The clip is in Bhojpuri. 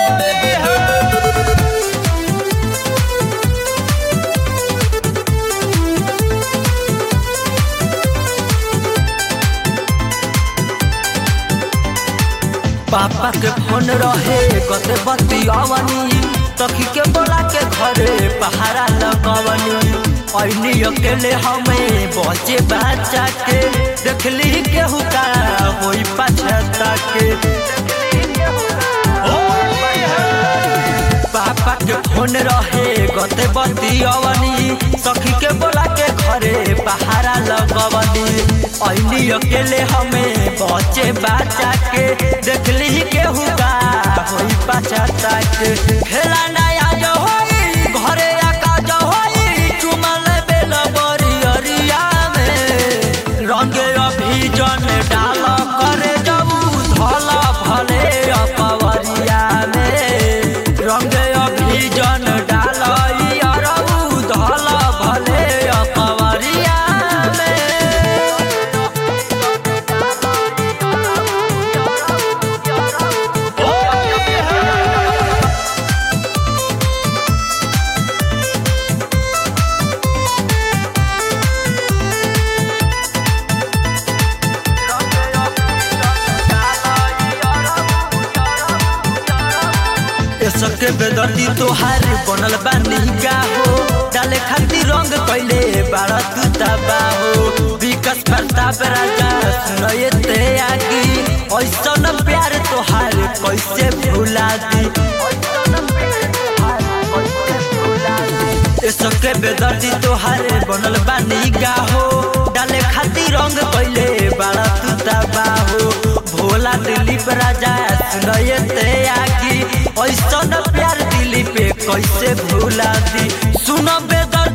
पापा के फोन रहे कते बतियावनी तखी के बोला के घरे पहाड़ा लगवनी ऐनी अकेले हमें बचे बच्चा के देखली केहू का होई पछता के पापा के फोन रहे कते बतियावनी सखी के बोला के घरे पहाड़ा लगवनी ऐनी अकेले हमें बचे बच्चा के देखली केहू का होई पछता के खेला नया जो होई घरे आका जो होई चुमल बेल बरियरिया में रंगे अभिजन डाल करे जबू धल भले अपवरिया में रंगे अभिजन डाल अरबू धल भले अपवरिया सके बेदर्दी तोहार बनल बानी का हो डाले खातिर रंग कैले बारा तू तबा हो विकास प्रताप राजा सुनये ते आगी ऐसा न प्यार तोहार कैसे भुला दी सके बेदर्दी तोहार बनल बानी का हो डाले खातिर रंग कैले बारा तू तबा हो भोला दिलीप राजा सुनये ते आगी ऐसा न प्यार दिली पे कैसे भुला दी सुनो बेदर्दी